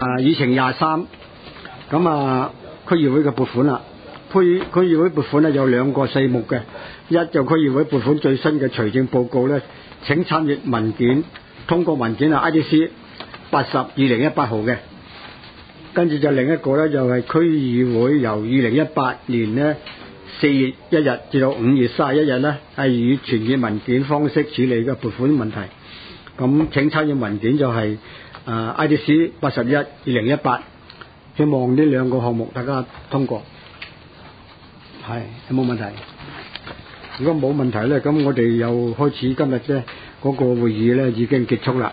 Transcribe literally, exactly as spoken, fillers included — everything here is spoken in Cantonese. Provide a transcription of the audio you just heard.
啊，議程廿三，咁啊區議會嘅撥款啦。區區議會撥款咧有兩個細目嘅，一就區議會撥款最新嘅財政報告咧，請參閱文件，通過文件啊 I D C 八十二零一八號嘅。跟住就另一個咧就係、是、區議會由二零一八年咧四月一日至到五月三十一日咧係以傳閱文件方式處理嘅撥款問題。咁請參閱文件就係、是、啊 I D C 八十一二零一八，希望呢兩個項目大家通過。係有冇問題？如果冇問題咧，咁我哋又開始今日咧嗰個會議咧已經結束啦。